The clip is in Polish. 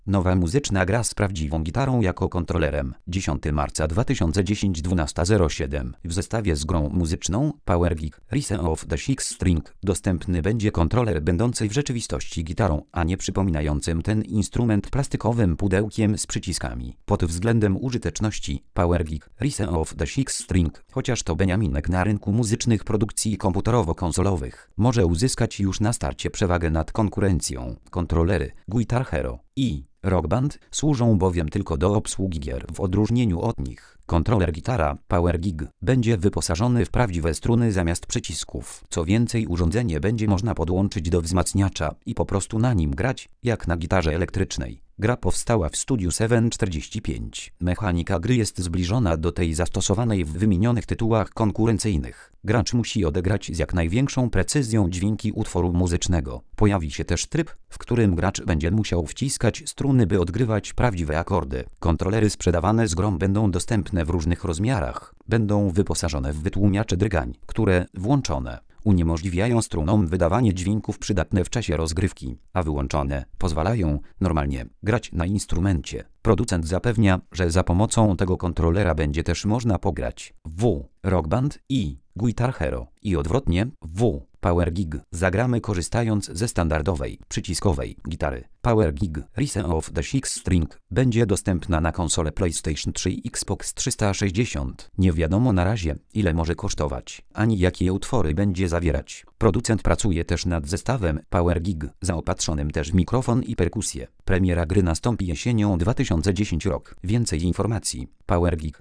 Nowa muzyczna gra z prawdziwą gitarą jako kontrolerem. 10 marca 2010 12:07. W zestawie z grą muzyczną Power Gig Rise of the Six String dostępny będzie kontroler będący w rzeczywistości gitarą, a nie przypominającym ten instrument plastykowym pudełkiem z przyciskami. Pod względem użyteczności Power Gig Rise of the Six String, chociaż to beniaminek na rynku muzycznych produkcji komputerowo-konsolowych, może uzyskać już na starcie przewagę nad konkurencją. Kontrolery Guitar Hero i Rock Band służą bowiem tylko do obsługi gier. W odróżnieniu od nich, kontroler gitara Power Gig będzie wyposażony w prawdziwe struny zamiast przycisków. Co więcej, urządzenie będzie można podłączyć do wzmacniacza i po prostu na nim grać, jak na gitarze elektrycznej. Gra powstała w Studiu 745. Mechanika gry jest zbliżona do tej zastosowanej w wymienionych tytułach konkurencyjnych. Gracz musi odegrać z jak największą precyzją dźwięki utworu muzycznego. Pojawi się też tryb, w którym gracz będzie musiał wciskać struny, by odgrywać prawdziwe akordy. Kontrolery sprzedawane z grą będą dostępne w różnych rozmiarach. Będą wyposażone w wytłumiacze drgań, które, włączone, uniemożliwiają strunom wydawanie dźwięków przydatne w czasie rozgrywki, a wyłączone pozwalają normalnie grać na instrumencie. Producent zapewnia, że za pomocą tego kontrolera będzie też można pograć w Rock Band i Guitar Hero i odwrotnie w Power Gig. Zagramy korzystając ze standardowej, przyciskowej gitary. Power Gig Rise of the Six String będzie dostępna na konsole PlayStation 3 i Xbox 360. Nie wiadomo na razie, ile może kosztować, ani jakie utwory będzie zawierać. Producent pracuje też nad zestawem Power Gig, zaopatrzonym też w mikrofon i perkusję. Premiera gry nastąpi jesienią 2010 rok. Więcej informacji. Power Gig